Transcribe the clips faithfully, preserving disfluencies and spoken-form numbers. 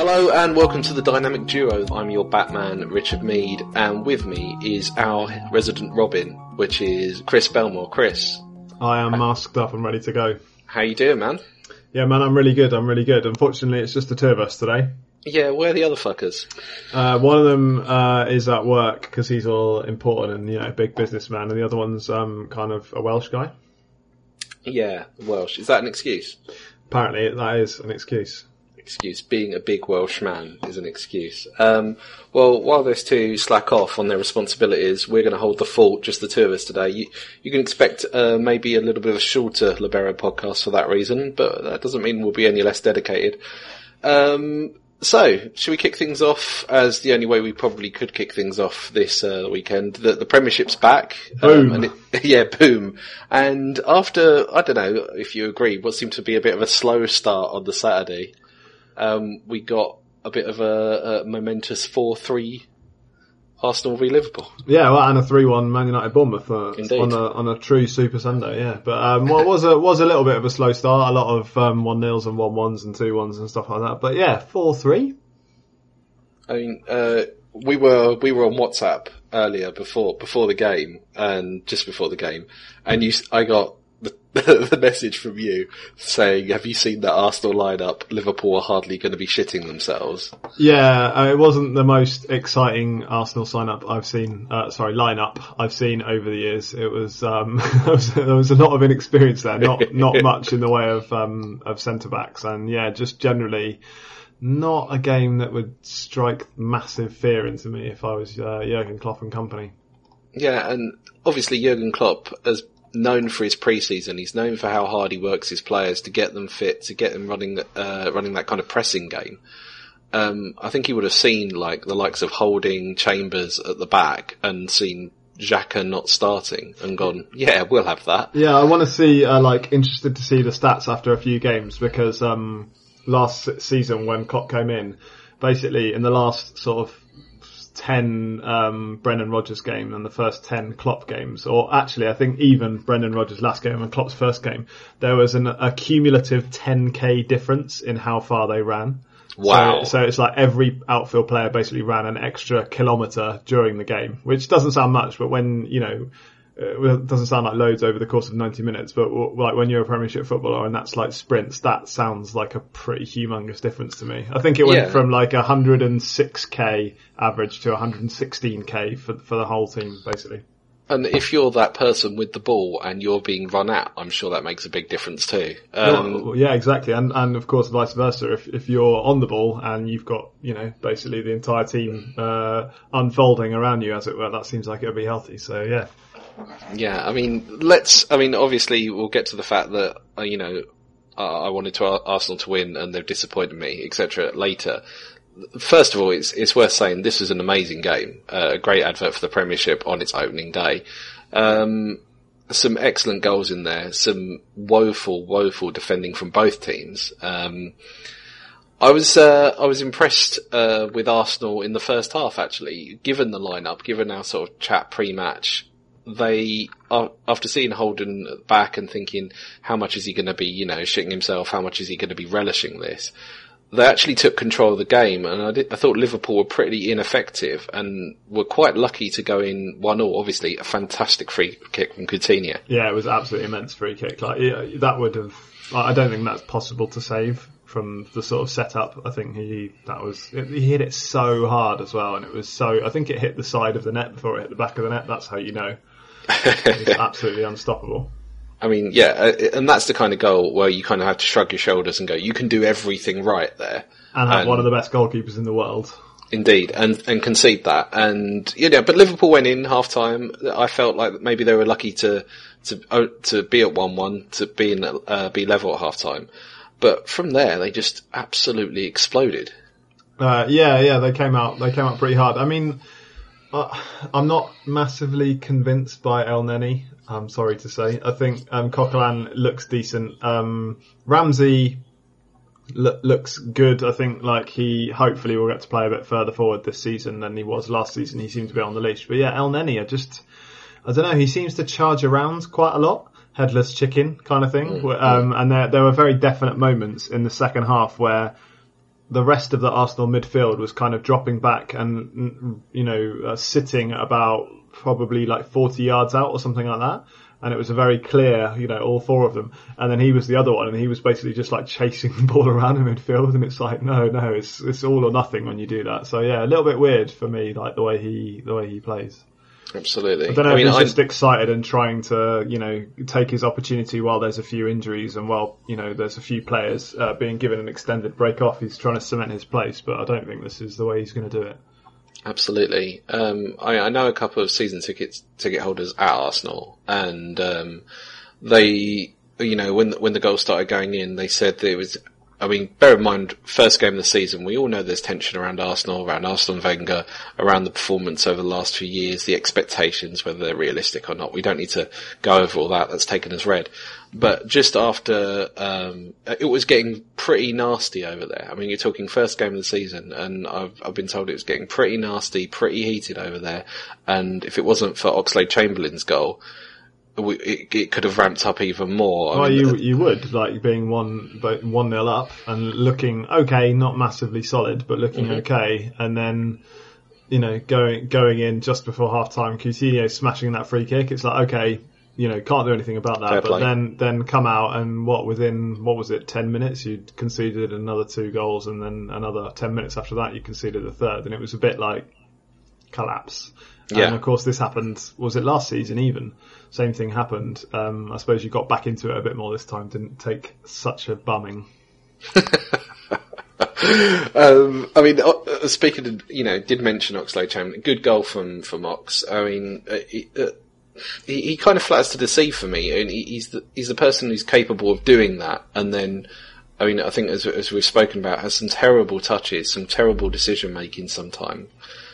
Hello and welcome to the Dynamic Duo. I'm your Batman, Richard Mead, and with me is our resident Robin, which is Chris Belmore. Chris. I am masked up and ready to go. How you doing, man? Yeah, man, I'm really good, I'm really good. Unfortunately, it's just the two of us today. Yeah, where are the other fuckers? Uh, one of them uh, is at work because he's all important and, you know, big businessman, and the other one's um, kind of a Welsh guy. Yeah, Welsh. Is that an excuse? Apparently, that is an excuse. Excuse. Being a big Welsh man is an excuse. Um, well, while those two slack off on their responsibilities, we're going to hold the fort, just the two of us today. You, you can expect uh, maybe a little bit of a shorter Libero podcast for that reason, but that doesn't mean we'll be any less dedicated. Um, so, should we kick things off as the only way we probably could kick things off this uh, weekend? The, the Premiership's back. Boom. Um, and it, yeah, boom. And after, I don't know if you agree, what seemed to be a bit of a slow start on the Saturday, Um, we got a bit of a, a momentous four three Arsenal v Liverpool. Yeah, well, and a three one Man United Bournemouth uh, Indeed. on a on a true Super Sunday. Yeah, but um, well, it was a was a little bit of a slow start. A lot of um, one nils and one ones and two ones and stuff like that. But yeah, four three. I mean, uh, we were we were on WhatsApp earlier before before the game and just before the game, and you I got the, the message from you saying, have you seen that Arsenal lineup? Liverpool are hardly going to be shitting themselves. Yeah, uh, it wasn't the most exciting Arsenal sign-up I've seen, uh, sorry, line-up I've seen over the years. It was, um, there was, there was a lot of inexperience there, not, not much in the way of, um, of centre-backs, and yeah, just generally not a game that would strike massive fear into me if I was, uh, Jurgen Klopp and company. Yeah, and obviously Jurgen Klopp has known for his pre-season. He's known for how hard he works his players to get them fit, to get them running, uh, running that kind of pressing game. Um, I think he would have seen like the likes of Holding, Chambers at the back and seen Xhaka not starting and gone, yeah, we'll have that. Yeah, I want to see, uh, like, interested to see the stats after a few games because, um, last season when Klopp came in, basically in the last sort of ten um Brendan Rodgers game and the first ten Klopp games, or actually I think even Brendan Rodgers' last game and Klopp's first game, there was an, a cumulative ten K difference in how far they ran. Wow. So, so it's like every outfield player basically ran an extra kilometre during the game, which doesn't sound much, but when, you know, it doesn't sound like loads over the course of ninety minutes, but like when you're a Premiership footballer and that's like sprints, that sounds like a pretty humongous difference to me. I think it went Yeah. from like one hundred six K average to one hundred sixteen K for for the whole team, basically. And if you're that person with the ball and you're being run at, I'm sure that makes a big difference too. Um, well, yeah, exactly. And, and of course, vice versa. If, if you're on the ball and you've got, you know, basically the entire team, uh, unfolding around you, as it were, that seems like it would be healthy. So yeah. Yeah, I mean, let's, I mean, obviously we'll get to the fact that, uh, you know, uh, I wanted to Arsenal to win and they've disappointed me, et cetera later. First of all, it's, it's worth saying this was an amazing game, uh, a great advert for the Premiership on its opening day. Um, some excellent goals in there, some woeful, woeful defending from both teams. Um, I was, uh, I was impressed, uh, with Arsenal in the first half actually, given the lineup, given our sort of chat pre-match. They, after seeing Holden back and thinking, how much is he going to be, you know, shitting himself? How much is he going to be relishing this? They actually took control of the game, and I, did, I thought Liverpool were pretty ineffective and were quite lucky to go in one all. Obviously, a fantastic free kick from Coutinho. Yeah, it was absolutely immense free kick. Like yeah, that would have. I don't think that's possible to save from the sort of setup. I think he that was he hit it so hard as well, and it was so. I think it hit the side of the net before it hit the back of the net. That's how you know. It's absolutely unstoppable. I mean, yeah, and that's the kind of goal where you kind of have to shrug your shoulders and go, you can do everything right there. And have and, one of the best goalkeepers in the world. Indeed, and, and concede that. And, you know, but Liverpool went in half time. I felt like maybe they were lucky to, to, to be at one one, to be in, uh, be level at half time. But from there, they just absolutely exploded. Uh, yeah, yeah, they came out, they came out pretty hard. I mean, Uh, I'm not massively convinced by El Neni, I'm sorry to say. I think um, Coquelin looks decent. Um, Ramsey lo- looks good. I think like he hopefully will get to play a bit further forward this season than he was last season. He seemed to be on the leash. But yeah, El Neni, I just, I don't know, he seems to charge around quite a lot. Headless chicken kind of thing. Mm-hmm. Um, and there, there were very definite moments in the second half where the rest of the Arsenal midfield was kind of dropping back and, you know, uh, sitting about probably like forty yards out or something like that. And it was a very clear, you know, all four of them. And then he was the other one, and he was basically just like chasing the ball around in midfield. And it's like, no, no, it's it's all or nothing when you do that. So yeah, a little bit weird for me, like the way he the way he plays. Absolutely. I don't know I mean, if he's I'm... just excited and trying to, you know, take his opportunity while there's a few injuries and while, you know, there's a few players uh, being given an extended break off. He's trying to cement his place, but I don't think this is the way he's going to do it. Absolutely. Um, I, I know a couple of season tickets ticket holders at Arsenal, and um, they, you know, when when the goals started going in, they said that it was. I mean, bear in mind, first game of the season, we all know there's tension around Arsenal, around Arsene Wenger, around the performance over the last few years, the expectations, whether they're realistic or not. We don't need to go over all that. That's taken as read. But just after, um, it was getting pretty nasty over there. I mean, you're talking first game of the season, and I've, I've been told it was getting pretty nasty, pretty heated over there. And if it wasn't for Oxlade-Chamberlain's goal, We, it, it could have ramped up even more. Well, I mean, you the, you would, like being one one nil up and looking okay, not massively solid, but looking mm-hmm. okay, and then you know going going in just before half time, Coutinho smashing that free kick. It's like, okay, you know, can't do anything about that. Fair but play. then then come out and what within what was it, ten minutes you'd conceded another two goals, and then another ten minutes after that you conceded a third, and it was a bit like collapse. Yeah. And of course this happened, was it last season even? Same thing happened. Um, I suppose you got back into it a bit more this time, didn't take such a bumming. um, I mean, uh, speaking of, you know, did mention Oxlade-Chamberlain, good goal from, from Ox. I mean, uh, he, uh, he, he kind of flatters to deceive for me, and he, he's the, he's the person who's capable of doing that, and then, I mean, I think as, as we've spoken about, has some terrible touches, some terrible decision making sometimes.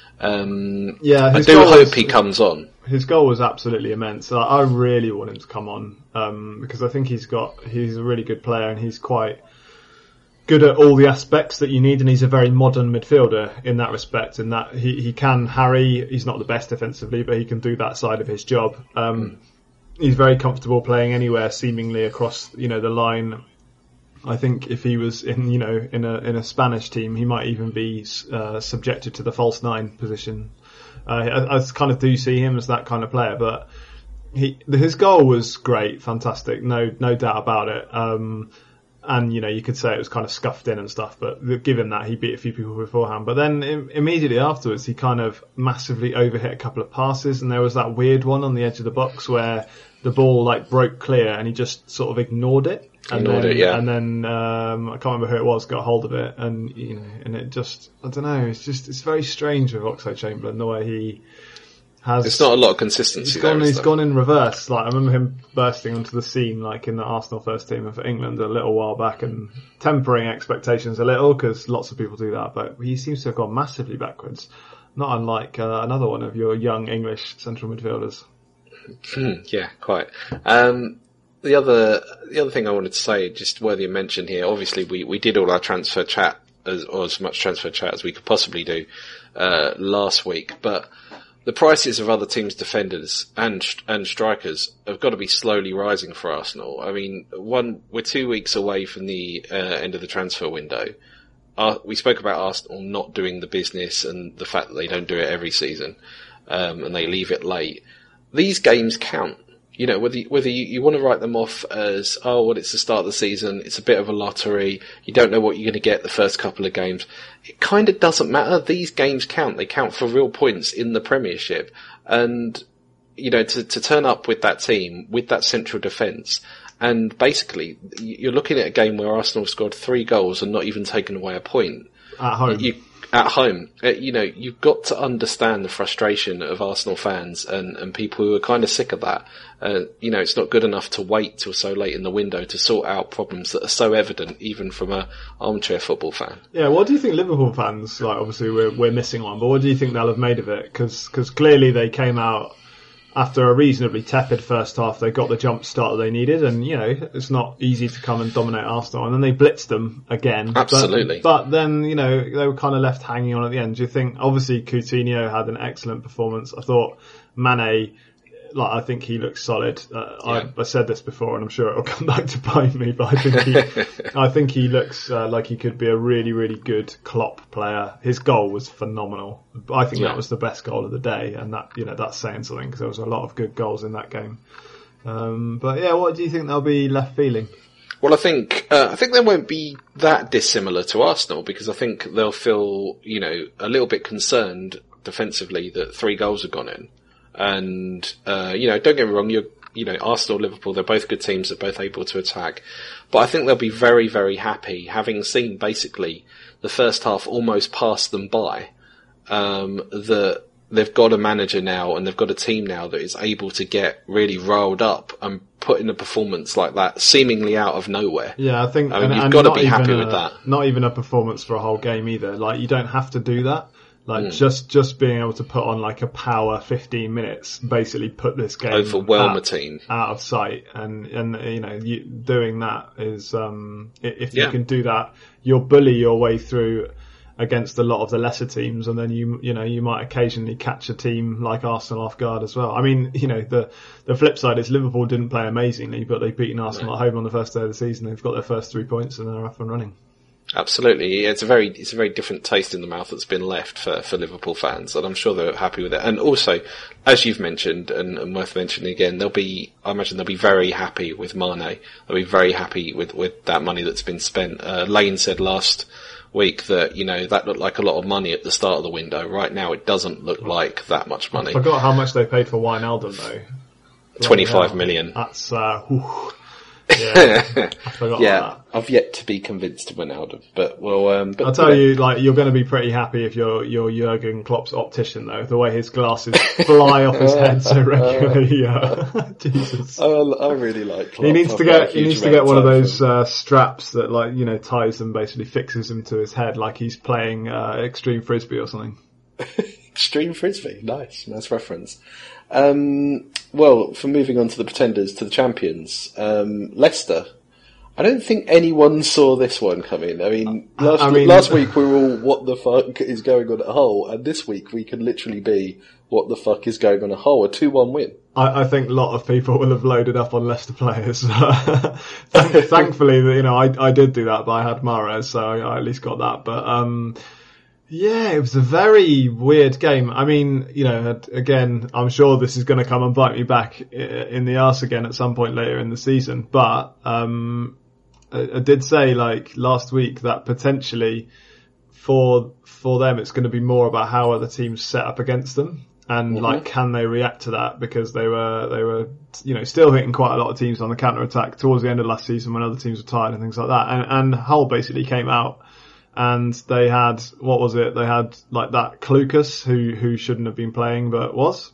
Um, yeah, I do hope was, he comes on. His goal was absolutely immense. I, I really want him to come on um, because I think he's got he's a really good player and he's quite good at all the aspects that you need, and he's a very modern midfielder in that respect. In that he he can harry. He's not the best defensively, but he can do that side of his job. Um, mm. He's very comfortable playing anywhere, seemingly across you know the line. I think if he was in, you know, in a in a Spanish team, he might even be uh, subjected to the false nine position. Uh, I, I kind of do see him as that kind of player, but he his goal was great, fantastic, no no doubt about it. Um, and you know, you could say it was kind of scuffed in and stuff, but given that he beat a few people beforehand, but then im- immediately afterwards, he kind of massively overhit a couple of passes, and there was that weird one on the edge of the box where the ball like broke clear, and he just sort of ignored it. And Ignored then, it, yeah. And then um, I can't remember who it was got hold of it, and you know, and it just I don't know. It's just it's very strange with Oxlade-Chamberlain the way he has. It's not a lot of consistency. He's gone. There, He's there? gone in reverse. Like I remember him bursting onto the scene, like in the Arsenal first team and for England a little while back, and tempering expectations a little because lots of people do that. But he seems to have gone massively backwards. Not unlike uh, another one of your young English central midfielders. yeah, quite. Um, The other, the other thing I wanted to say, just worthy of mention here, obviously we, we did all our transfer chat, as, or as much transfer chat as we could possibly do, uh, last week, but the prices of other teams' defenders and, and strikers have got to be slowly rising for Arsenal. I mean, one, we're two weeks away from the, uh, end of the transfer window. Uh, we spoke about Arsenal not doing the business and the fact that they don't do it every season, um, and they leave it late. These games count. You know, whether you, whether you, you want to write them off as, oh, well, it's the start of the season, it's a bit of a lottery, you don't know what you're going to get the first couple of games. It kind of doesn't matter. These games count. They count for real points in the Premiership. And, you know, to, to turn up with that team, with that central defence, and basically, you're looking at a game where Arsenal scored three goals and not even taken away a point. At home. You, At home, you know, you've got to understand the frustration of Arsenal fans and, and people who are kind of sick of that. Uh, you know, it's not good enough to wait till so late in the window to sort out problems that are so evident, even from a armchair football fan. Yeah, what do you think Liverpool fans, like obviously we're, we're missing one, but what do you think they'll have made of it? Because clearly they came out after a reasonably tepid first half. They got the jump start that they needed, and you know it's not easy to come and dominate Arsenal. And then they blitzed them again. Absolutely. But, but then you know they were kind of left hanging on at the end. Do you think? Obviously, Coutinho had an excellent performance. I thought Mane like I think he looks solid. Uh, Yeah. I, I said this before, and I'm sure it'll come back to bite me. But I think he, I think he looks uh, like he could be a really, really good Klopp player. His goal was phenomenal. I think Yeah. that was the best goal of the day, and that you know that's saying something because there was a lot of good goals in that game. Um, but yeah, what do you think they'll be left feeling? Well, I think uh, I think they won't be that dissimilar to Arsenal because I think they'll feel, you know, a little bit concerned defensively that three goals have gone in. And, uh, you know, don't get me wrong, you're, you know, Arsenal, Liverpool, they're both good teams, they're both able to attack. But I think they'll be very, very happy having seen basically the first half almost pass them by, um, that they've got a manager now and they've got a team now that is able to get really riled up and put in a performance like that seemingly out of nowhere. Yeah, I think I mean, and, you've and got to not be happy even with a- that. Not even a performance for a whole game either. Like you don't have to do that. Like Mm. just just being able to put on like a power fifteen minutes, basically put this game Overwhelm a out, team. out of sight, and and you know you, doing that is um i- if you Yeah. can do that, you'll bully your way through against a lot of the lesser teams, and then you you know you might occasionally catch a team like Arsenal off guard as well. I mean, you know the the flip side is Liverpool didn't play amazingly, but they've beaten Arsenal No. at home on the first day of the season. They've got their first three points and they're up and running. Absolutely, it's a very it's a very different taste in the mouth that's been left for, for Liverpool fans, and I'm sure they're happy with it. And also, as you've mentioned, and, and worth mentioning again, they'll be I imagine they'll be very happy with Mane. They'll be very happy with, with that money that's been spent. Uh, Lane said last week that you know that looked like a lot of money at the start of the window. Right now, it doesn't look like that much money. I forgot how much they paid for Wijnaldum though. Twenty-five Bloody million. hell. That's uh, whew. Yeah, I forgot Yeah, about that. I've yet to be convinced to Wijnaldum, but well, um, but I'll tell you, like you're going to be pretty happy if you're you're Jurgen Klopp's optician, though. The way his glasses fly off his head so regularly, uh, Jesus. I, I really like Klopp. He needs I've to got a get he huge needs to amount get one of time for those him. uh, straps that like you know ties them, basically fixes him to his head like he's playing uh, extreme frisbee or something. Extreme Frisbee, nice, nice reference. Um, well, for moving on to the pretenders, to the champions, um, Leicester. I don't think anyone saw this one coming. I mean, last, I mean- last week we were all, what the fuck is going on at Hull? And this week we can literally be, what the fuck is going on at Hull? A two one win. I, I think a lot of people will have loaded up on Leicester players. Thank, thankfully, you know, I, I did do that, but I had Mahrez, so I, I at least got that. But um, yeah, it was a very weird game. I mean, you know, again, I'm sure this is going to come and bite me back i- in the arse again at some point later in the season. But um, I, I did say like last week that potentially for for them it's going to be more about how are the teams set up against them. And Mm-hmm. like, can they react to that? Because they were, they were, you know, still hitting quite a lot of teams on the counter attack towards the end of last season when other teams were tired and things like that. And, and Hull basically came out and they had, what was it? They had like that Clucas who, who shouldn't have been playing but was.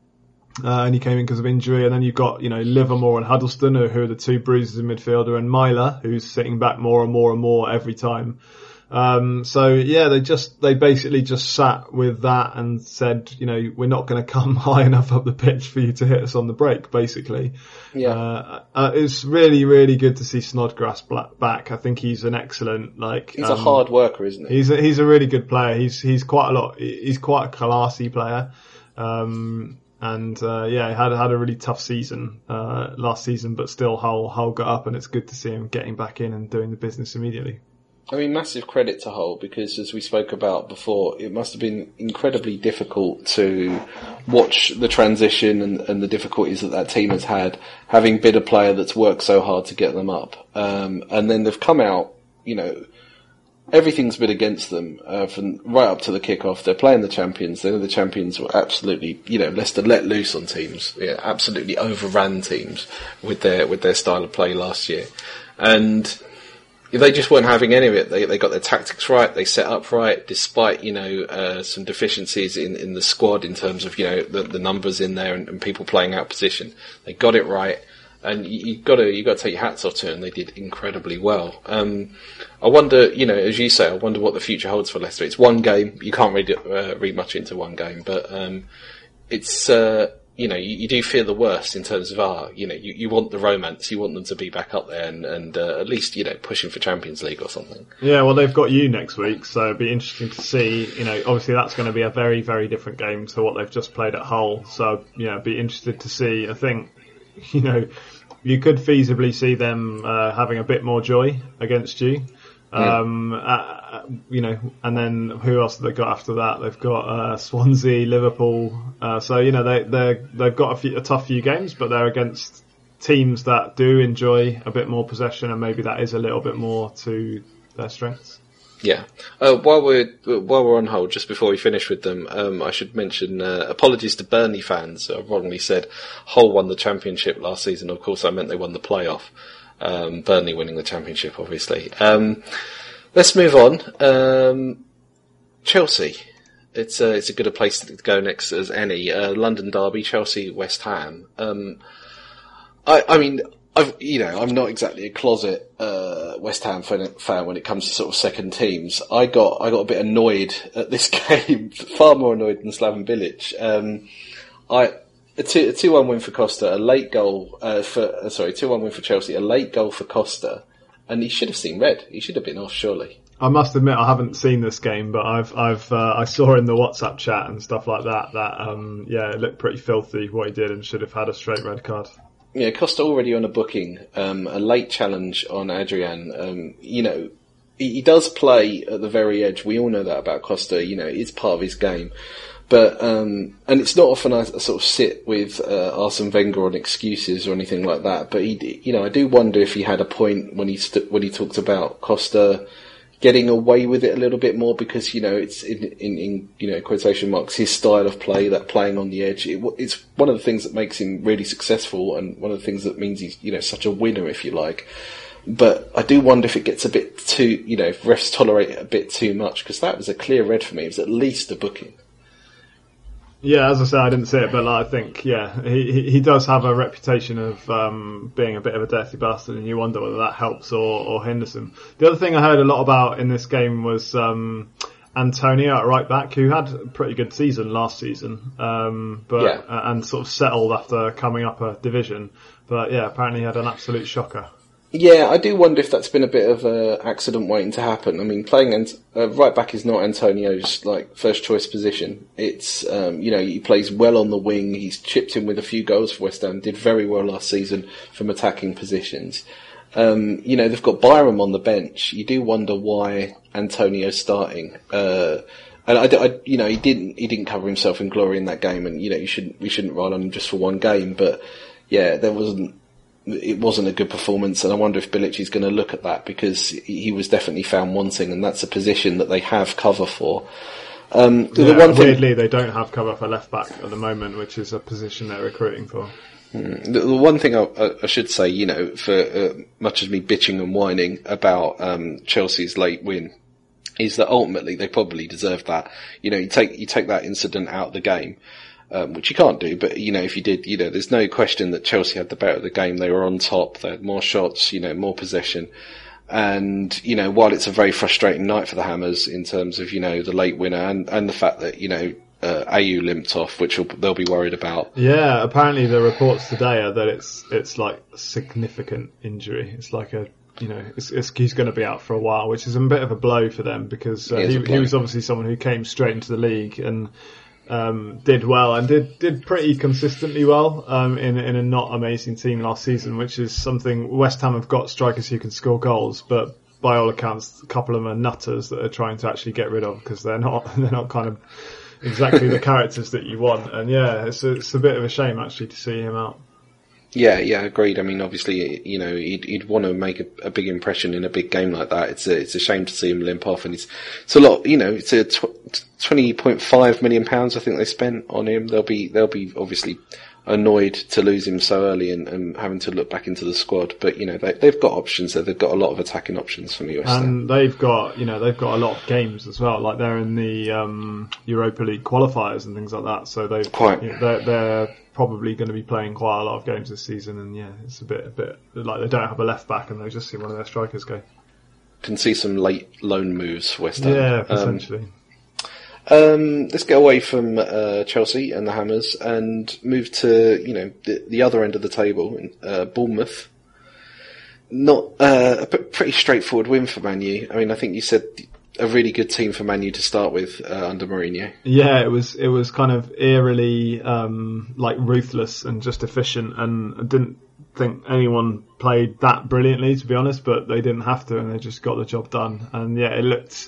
Uh, and he came in because of injury. And then you've got, you know, Livermore and Huddleston who, who are the two bruises in midfielder, and Myler who's sitting back more and more and more every time. Um, so yeah, they just, they basically just sat with that and said, you know, we're not going to come high enough up the pitch for you to hit us on the break, basically. Yeah. Uh, uh, it's really, really good to see Snodgrass black back. I think he's an excellent, like, He's um, a hard worker, isn't he? He's a, he's a really good player. He's, he's quite a lot, he's quite a classy player. Um, and, uh, yeah, he had, had a really tough season, uh, last season, but still Hull, Hull got up, and it's good to see him getting back in and doing the business immediately. I mean, massive credit to Hull because, as we spoke about before, it must have been incredibly difficult to watch the transition and, and the difficulties that that team has had, having been a player that's worked so hard to get them up. Um, and then they've come out, you know, everything's been against them uh, from right up to the kickoff. They're playing the champions. They know the champions were absolutely, you know, Leicester let loose on teams, yeah, absolutely overran teams with their with their style of play last year, and they just weren't having any of it. They they got their tactics right. They set up right, despite you know uh, some deficiencies in, in the squad in terms of you know the, the numbers in there and, and people playing out position. They got it right, and you, you got to you got to take your hats off to them. They did incredibly well. Um, I wonder, you know, as you say, I wonder what the future holds for Leicester. It's one game. You can't read it, uh, read much into one game, but um, it's uh, you know, you, you do fear the worst in terms of, ah, you know, you, you want the romance, you want them to be back up there and, and uh, at least, you know, pushing for Champions League or something. Yeah, well, they've got you next week, so it'd be interesting to see. You know, obviously that's going to be a very, very different game to what they've just played at Hull. So, you know, be interested to see. I think, you know, you could feasibly see them uh, having a bit more joy against you. Um, uh, you know, and then who else have they got after that? They've got uh, Swansea, Liverpool. Uh, so you know they they they've got a, few, a tough few games, but they're against teams that do enjoy a bit more possession, and maybe that is a little bit more to their strengths. Yeah. Uh, while we're while we're on hold, just before we finish with them, um, I should mention uh, apologies to Burnley fans. I wrongly said Hull won the championship last season. Of course, I meant they won the playoff. Um, Burnley winning the championship, obviously. Um, let's move on. Um, Chelsea. It's a, it's a good a place to go next as any. Uh, London derby, Chelsea, West Ham. Um, I, I mean, I've, you know, I'm not exactly a closet, uh, West Ham fan, fan when it comes to sort of second teams. I got, I got a bit annoyed at this game, far more annoyed than Slaven Bilic. Um, I, A two, a two one win for Costa, a late goal uh, for uh, sorry, two one win for Chelsea, a late goal for Costa, and he should have seen red. He should have been off, surely. I must admit, I haven't seen this game, but I've I've uh, I saw in the WhatsApp chat and stuff like that that um yeah, it looked pretty filthy what he did and should have had a straight red card. Yeah, Costa already on a booking, um, a late challenge on Adrian. Um, you know, he, he does play at the very edge. We all know that about Costa. You know, it's part of his game. But, um, and it's not often I sort of sit with, uh, Arsene Wenger on excuses or anything like that, but he, you know, I do wonder if he had a point when he, st- when he talked about Costa getting away with it a little bit more because, you know, it's in, in, in you know, quotation marks, his style of play, that playing on the edge. It, it's one of the things that makes him really successful and one of the things that means he's, you know, such a winner, if you like. But I do wonder if it gets a bit too, you know, if refs tolerate it a bit too much because that was a clear red for me. It was at least a booking. Yeah, as I said, I didn't see it, but like, I think, yeah, he he does have a reputation of um, being a bit of a dirty bastard, and you wonder whether that helps or, or hinders him. The other thing I heard a lot about in this game was um, Antonio at right back, who had a pretty good season last season, um, but yeah. uh, and sort of settled after coming up a division. But yeah, apparently he had an absolute shocker. Yeah, I do wonder if that's been a bit of an accident waiting to happen. I mean, playing Ant- uh, right back is not Antonio's like first choice position. It's um, you know, he plays well on the wing. He's chipped in with a few goals for West Ham. Did very well last season from attacking positions. Um, you know, they've got Byram on the bench. You do wonder why Antonio's starting. Uh, and I, I, you know, he didn't he didn't cover himself in glory in that game. And you know, you shouldn't we shouldn't ride on him just for one game. But yeah, there wasn't. It wasn't a good performance, and I wonder if Bilic is going to look at that because he was definitely found wanting, and that's a position that they have cover for. Um, yeah, the one weirdly, thing, they don't have cover for left back at the moment, which is a position they're recruiting for. The, the one thing I, I should say, you know, for uh, much as me bitching and whining about um, Chelsea's late win, is that ultimately they probably deserved that. You know, you take you take that incident out of the game. Um, which you can't do, but you know, if you did, you know, there's no question that Chelsea had the better of the game. They were on top, they had more shots, you know, more possession. And, you know, while it's a very frustrating night for the Hammers in terms of, you know, the late winner and, and the fact that, you know, uh, Ayew limped off, which will, they'll be worried about. Yeah, apparently the reports today are that it's, it's like significant injury. It's like a, you know, it's, it's, he's going to be out for a while, which is a bit of a blow for them because uh, he, he was obviously someone who came straight into the league and, Um, did well and did did pretty consistently well um, in in a not amazing team last season, which is something West Ham have got strikers who can score goals, but by all accounts, a couple of them are nutters that are trying to actually get rid of because they're not they're not kind of exactly the characters that you want. And yeah, it's a, it's a bit of a shame actually to see him out. Yeah, yeah, agreed. I mean, obviously, you know, he'd, he'd want to make a, a big impression in a big game like that. It's a, it's a shame to see him limp off, and it's, it's a lot, you know, it's a tw- twenty point five million pounds I think they spent on him. They'll be, they'll be obviously annoyed to lose him so early and, and having to look back into the squad. But, you know, they, they've got options there. They've got a lot of attacking options from the U S. And there. They've got, you know, they've got a lot of games as well. Like they're in the, um, Europa League qualifiers and things like that. So they've, Quite. You know, they're, they're probably going to be playing quite a lot of games this season. And yeah, it's a bit, a bit like they don't have a left back and they just see one of their strikers go. Can see some late loan moves, West Ham. Yeah, essentially. Um, Um, let's get away from uh, Chelsea and the Hammers and move to, you know, the, the other end of the table, uh, Bournemouth. Not uh, a pretty straightforward win for Man U. I mean, I think you said a really good team for Man U to start with uh, under Mourinho. Yeah, it was it was kind of eerily um, like ruthless and just efficient, and I didn't think anyone played that brilliantly, to be honest, but they didn't have to, and they just got the job done. And yeah, it looked.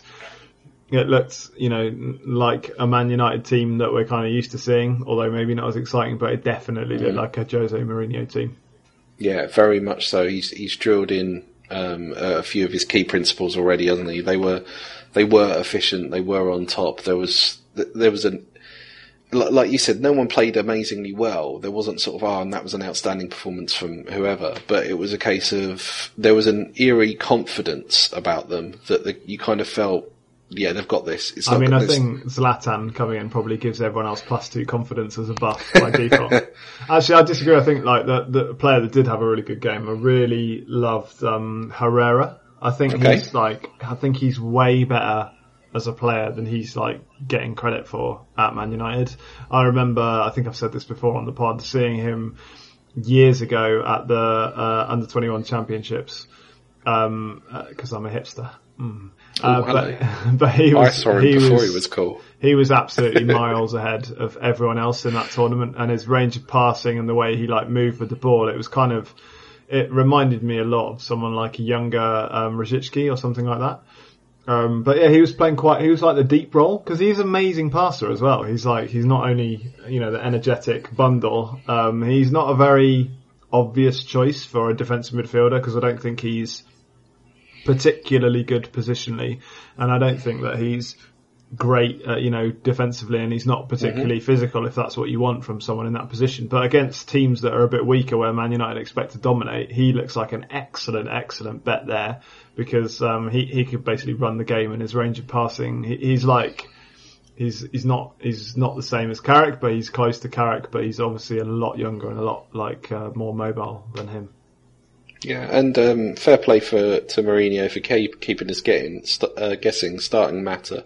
It looked, you know, like a Man United team that we're kind of used to seeing, although maybe not as exciting, but it definitely looked mm. like a Jose Mourinho team. Yeah, very much so. He's he's drilled in um, a few of his key principles already, hasn't he? They were they were efficient. They were on top. There was there was an like you said, no one played amazingly well. There wasn't sort of oh, and that was an outstanding performance from whoever. But it was a case of there was an eerie confidence about them that the, you kind of felt. Yeah, they've got this. It's I mean, I this. think Zlatan coming in probably gives everyone else plus two confidence as a buff by default. Actually, I disagree. I think like the, the player that did have a really good game, I really loved um, Herrera. I think okay. he's like, I think he's way better as a player than he's like getting credit for at Man United. I remember, I think I've said this before on the pod, seeing him years ago at the uh, under twenty-one championships um, uh, 'cause I'm a hipster. Mm. Uh, Ooh, but, but he was, I saw him he before was, he was cool. He was absolutely miles ahead of everyone else in that tournament, and his range of passing and the way he like moved with the ball, it was kind of, it reminded me a lot of someone like a younger um, Rosicky or something like that. Um, but yeah, he was playing quite, he was like the deep role, because he's an amazing passer as well. He's like, he's not only, you know, the energetic bundle, um, he's not a very obvious choice for a defensive midfielder, because I don't think he's particularly good positionally, and I don't think that he's great, uh, you know, defensively, and he's not particularly mm-hmm. physical if that's what you want from someone in that position. But against teams that are a bit weaker, where Man United expect to dominate, he looks like an excellent, excellent bet there, because um, he he could basically run the game, and his range of passing, he, he's like. He's he's not he's not the same as Carrick, but he's close to Carrick, but he's obviously a lot younger and a lot like uh, more mobile than him. Yeah, and um, fair play for to Mourinho for keep, keeping us getting st- uh, guessing starting Mata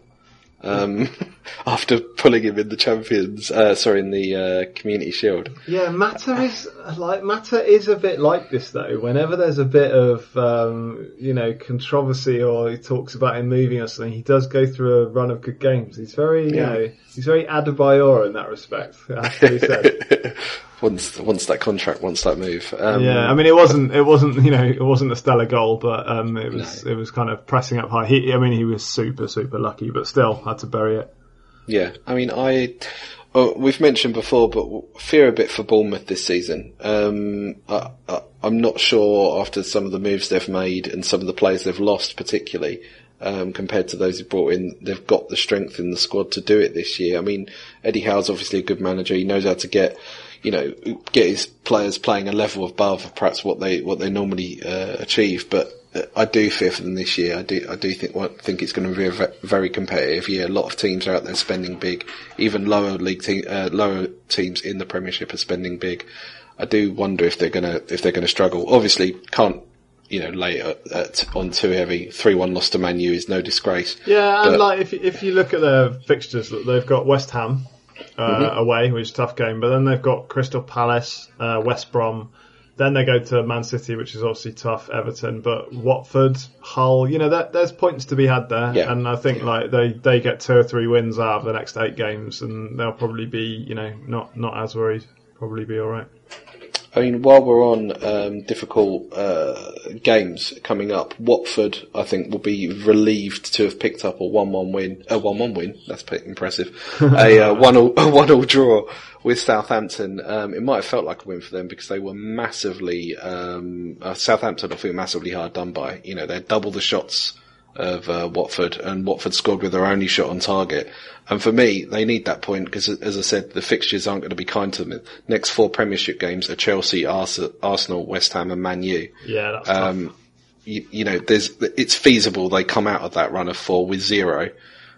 um, after pulling him in the Champions, uh, sorry, in the uh, Community Shield. Yeah, Mata is like Mata is a bit like this though. Whenever there's a bit of um, you know controversy or he talks about him moving or something, he does go through a run of good games. He's very yeah. you know he's very Adebayor in that respect. It has to be said. Once, once that contract, once that move. Um, yeah, I mean, it wasn't, it wasn't, you know, it wasn't a stellar goal, but um, it was, no. it was kind of pressing up high. He, I mean, he was super, super lucky, but still had to bury it. Yeah, I mean, I, oh, we've mentioned before, but fear a bit for Bournemouth this season. Um, I, I, I'm not sure after some of the moves they've made and some of the players they've lost, particularly. Um, compared to those who brought in, they've got the strength in the squad to do it this year. I mean, Eddie Howe's obviously a good manager. He knows how to get, you know, get his players playing a level above perhaps what they what they normally uh, achieve. But uh, I do fear for them this year. I do I do think well, think it's going to be a very competitive year. A lot of teams are out there spending big. Even lower league te- uh, lower teams in the Premiership are spending big. I do wonder if they're gonna if they're gonna struggle. Obviously, can't. You know, lay at, at, on too heavy. three one loss to Man U is no disgrace. Yeah, and but, like if if you look at their fixtures, they've got West Ham uh, mm-hmm. away, which is a tough game, but then they've got Crystal Palace, uh, West Brom, then they go to Man City, which is obviously tough, Everton, but Watford, Hull, you know, that, there's points to be had there, yeah. and I think yeah. like they, they get two or three wins out of the next eight games, and they'll probably be, you know, not not as worried, probably be all right. I mean, while we're on um, difficult uh, games coming up, Watford, I think, will be relieved to have picked up a one-one win. A one-one win, that's pretty impressive. a uh, one-all, a one-all draw with Southampton. Um, it might have felt like a win for them because they were massively, um, uh, Southampton, I think, massively hard done by. You know, they had double the shots of uh, Watford, and Watford scored with their only shot on target. And for me, they need that point because, as I said, the fixtures aren't going to be kind to them. Next four Premiership games are Chelsea, Arsenal, West Ham, and Man U. Yeah, that's um, tough. You, you know, there's it's feasible they come out of that run of four with zero.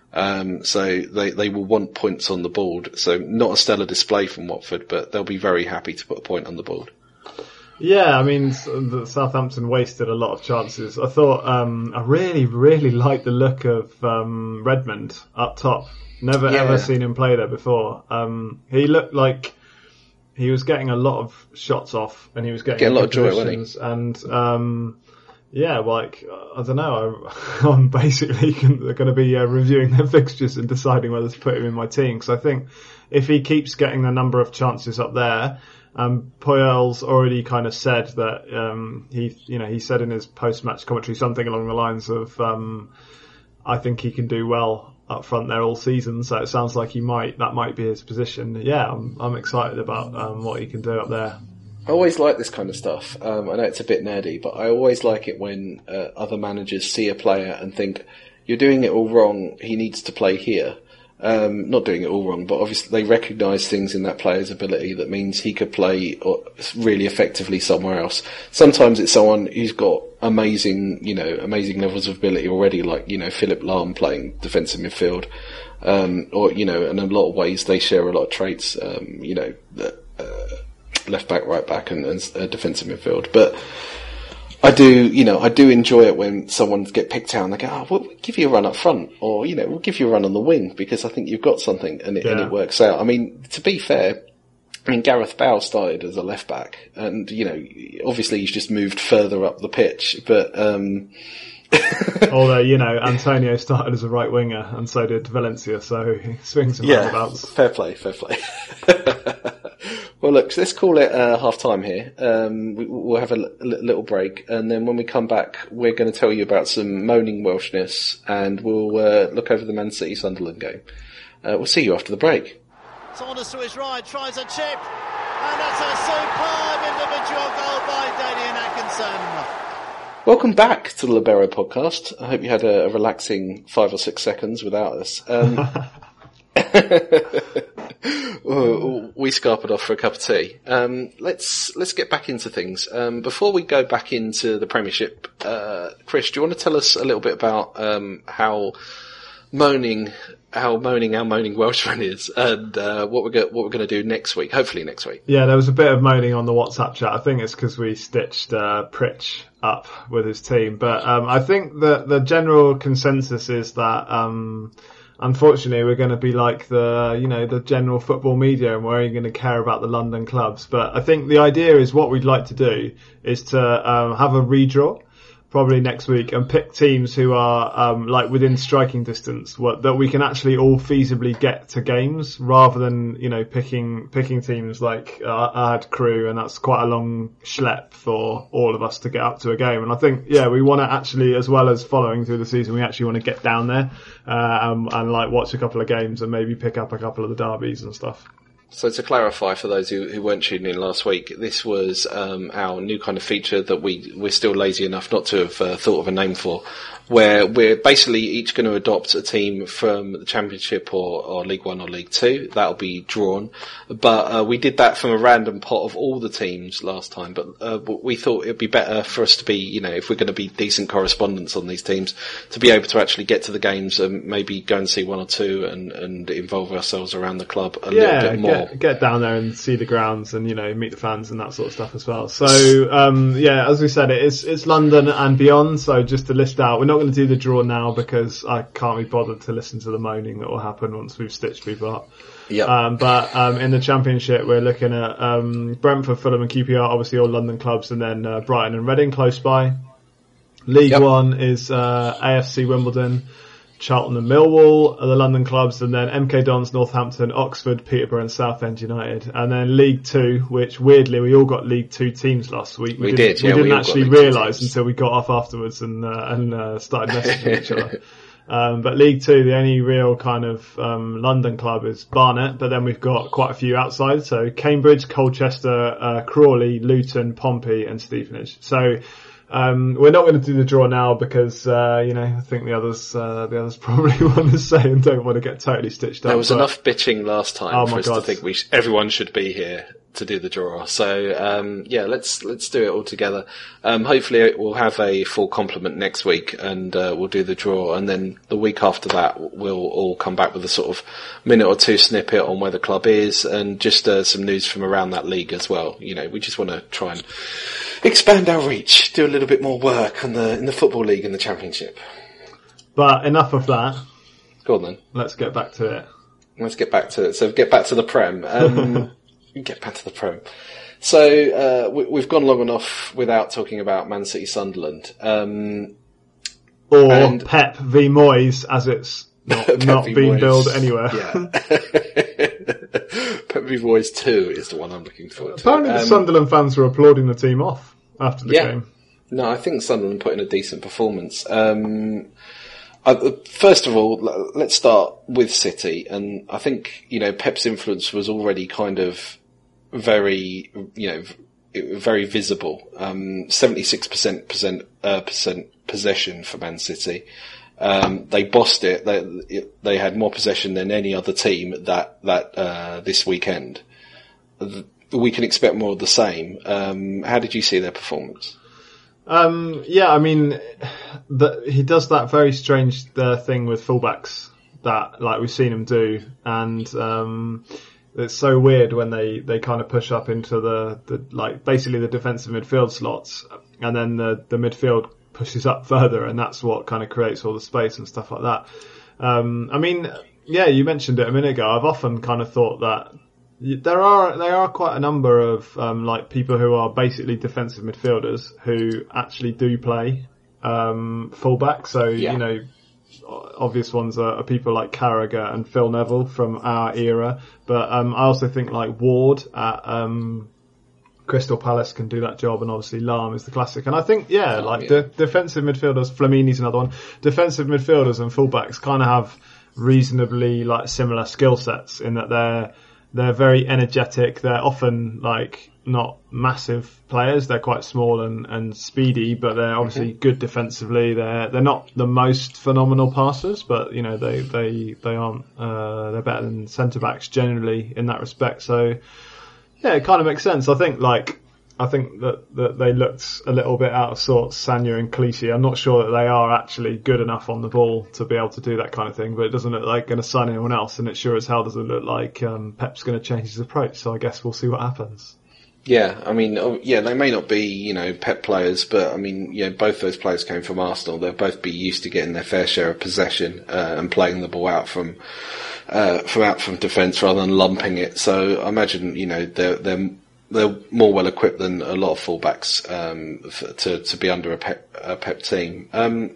Um, so they they will want points on the board. So not a stellar display from Watford, but they'll be very happy to put a point on the board. Yeah, I mean, Southampton wasted a lot of chances. I thought, um, I really, really liked the look of, um, Redmond up top. Never Yeah. ever seen him play there before. Um, he looked like he was getting a lot of shots off, and he was getting, Getting a lot of good joy, wasn't he? positions, and um, yeah, like I don't know. I'm, I'm basically going to be uh, reviewing their fixtures and deciding whether to put him in my team, because I think if he keeps getting the number of chances up there. Um, Puyol's already kind of said that um, he, you know, he said in his post-match commentary something along the lines of, um, "I think he can do well up front there all season." So it sounds like he might, that might be his position. Yeah, I'm, I'm excited about um, what he can do up there. I always like this kind of stuff. Um, I know it's a bit nerdy, but I always like it when uh, other managers see a player and think, "You're doing it all wrong. He needs to play here." Um, not doing it all wrong, but obviously they recognise things in that player's ability that means he could play really effectively somewhere else. Sometimes it's someone who's got amazing, you know, amazing levels of ability already, like, you know, Philip Lahm playing defensive midfield, um, or, you know, in a lot of ways they share a lot of traits, um, you know, uh, left back, right back, and, and uh, defensive midfield. But I do, you know, I do enjoy it when someone get picked out and they go, "Oh, we'll give you a run up front," or, you know, "We'll give you a run on the wing," because I think you've got something, and it, Yeah. and it works out. I mean, to be fair, I mean, Gareth Bale started as a left back, and, you know, obviously he's just moved further up the pitch, but, um, Although, you know, Antonio started as a right winger, and so did Valencia, so he swings and yeah, roundabouts. fair play, fair play. Well, look, let's call it uh, half time here. Um, we, we'll have a l- little break, and then when we come back, we're going to tell you about some moaning Welshness, and we'll uh, look over the Man City Sunderland game. Uh, we'll see you after the break. Saunders to his right, tries a chip, and that's a superb individual goal by Daniel Atkinson. Welcome back to the Libero podcast. I hope you had a, a relaxing five or six seconds without us. Um, we scarpered off for a cup of tea. Um, let's let's get back into things. Um, before we go back into the Premiership, uh, Chris, do you want to tell us a little bit about um, how moaning, how moaning our moaning Welshman is, and uh, what we're go- what we're going to do next week? Hopefully next week. Yeah, there was a bit of moaning on the WhatsApp chat. I think it's because we stitched uh, Pritch up with his team, but um, I think that the general consensus is that. Um, Unfortunately, we're going to be like the, you know, the general football media, and we're only going to care about the London clubs. But I think the idea is what we'd like to do is to um, have a redraw, probably next week, and pick teams who are um, like within striking distance, what, that we can actually all feasibly get to games, rather than, you know, picking picking teams like uh, I had Crew, and that's quite a long schlep for all of us to get up to a game. And I think, yeah, we want to actually, as well as following through the season, we actually want to get down there uh, and, and like watch a couple of games and maybe pick up a couple of the derbies and stuff. So to clarify for those who, who weren't tuning in last week, this was um, our new kind of feature that we, we're still lazy enough not to have uh, thought of a name for, where we're basically each going to adopt a team from the Championship or, or League One or League Two. That'll be drawn. But uh, we did that from a random pot of all the teams last time. But uh, we thought it would be better for us to be, you know, if we're going to be decent correspondents on these teams, to be able to actually get to the games and maybe go and see one or two and, and involve ourselves around the club a yeah, little bit more. Get, get down there and see the grounds and, you know, meet the fans and that sort of stuff as well. So, um, yeah, as we said, it is, it's London and beyond. So just to list out, we're not going to do the draw now because I can't be bothered to listen to the moaning that will happen once we've stitched people up. Yeah. Um, but, um, in the Championship, we're looking at, um, Brentford, Fulham and Q P R, obviously all London clubs, and then, uh, Brighton and Reading close by. League Yep. One is, uh, A F C Wimbledon, Charlton and Millwall are the London clubs, and then M K Dons, Northampton, Oxford, Peterborough and Southend United. And then League Two, which weirdly we all got League Two teams last week. We didn't, did, yeah, We we didn't all got actually League Two realise teams. until we got off afterwards and uh, and uh, started messaging each other. Um, but League Two, the only real kind of um, London club is Barnet, but then we've got quite a few outside. So Cambridge, Colchester, uh, Crawley, Luton, Pompey and Stevenage. So Um, we're not going to do the draw now because, uh, you know, I think the others, uh, the others probably want to say and don't want to get totally stitched up. There was but, enough bitching last time Oh for my us God. to think we sh- everyone should be here to do the draw. So, um, yeah, let's, let's do it all together. Um, hopefully we'll have a full complement next week and, uh, we'll do the draw. And then the week after that, we'll all come back with a sort of minute or two snippet on where the club is and just, uh, some news from around that league as well. You know, we just want to try and expand our reach, do a little bit more work on the, in the Football League and the Championship. But enough of that. Go on then. Let's get back to it. Let's get back to it. So get back to the Prem. Um, get back to the Prem. So uh, we, we've gone long enough without talking about Man City Sunderland. Um, or and, Pep v Moyes, as it's not, not being billed anywhere. Yeah. Pep v Moyes two is the one I'm looking forward to. Apparently the um, Sunderland fans were applauding the team off after the yeah. game. No, I think Sunderland put in a decent performance. Um, I, first of all, let's start with City, and I think, you know, Pep's influence was already kind of very, you know, very visible. Um, seventy-six percent, percent, uh, percent possession for Man City. Um, they bossed it. They, they had more possession than any other team that, that, uh, this weekend. We can expect more of the same. Um, how did you see their performance? Um, yeah, I mean, the, he does that very strange uh, thing with fullbacks that, like, we've seen him do, and um, it's so weird when they, they kind of push up into the, the like basically the defensive midfield slots, and then the, the midfield pushes up further, and that's what kind of creates all the space and stuff like that. Um, I mean, yeah, you mentioned it a minute ago. I've often kind of thought that There are there are quite a number of um, like people who are basically defensive midfielders who actually do play um, fullback. So yeah. you know, obvious ones are, are people like Carragher and Phil Neville from our era. But um, I also think like Ward at um, Crystal Palace can do that job, and obviously Lahm is the classic. And I think yeah, oh, like yeah. the defensive midfielders, Flamini's another one. Defensive midfielders and fullbacks kind of have reasonably like similar skill sets in that they're. They're very energetic. They're often like not massive players. They're quite small and, and speedy, but they're obviously mm-hmm. good defensively. They're they're not the most phenomenal passers, but you know they they they aren't. Uh, they're better than centre backs generally in that respect. So yeah, it kind of makes sense. I think like I think that, that they looked a little bit out of sorts, Sagna and Clichy. I'm not sure that they are actually good enough on the ball to be able to do that kind of thing, but it doesn't look like going to sign anyone else, and it sure as hell doesn't look like um, Pep's going to change his approach, so I guess we'll see what happens. Yeah, I mean, oh, yeah, they may not be, you know, Pep players, but I mean, yeah, both those players came from Arsenal. They'll both be used to getting their fair share of possession uh, and playing the ball out from uh, from out from defence rather than lumping it. So I imagine, you know, they're they're they're more well equipped than a lot of fullbacks um, f- to to be under a Pep, a Pep team. Um,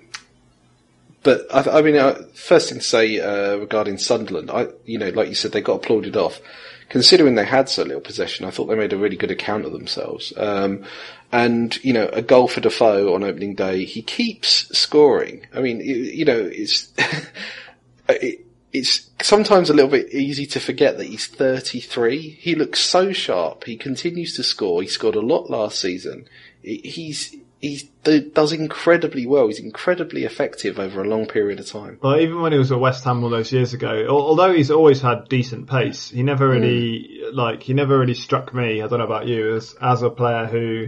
but I, I mean, uh, first thing to say uh, regarding Sunderland, I you know, like you said, they got applauded off. Considering they had so little possession, I thought they made a really good account of themselves. Um, and you know, a goal for Defoe on opening day, he keeps scoring. I mean, you, you know, it's it, it's sometimes a little bit easy to forget that he's thirty-three. He looks so sharp. He continues to score. He scored a lot last season. He's he does incredibly well. He's incredibly effective over a long period of time. Well, even when he was at West Ham all those years ago, although he's always had decent pace, he never really mm. like he never really struck me. I don't know about you, as as a player who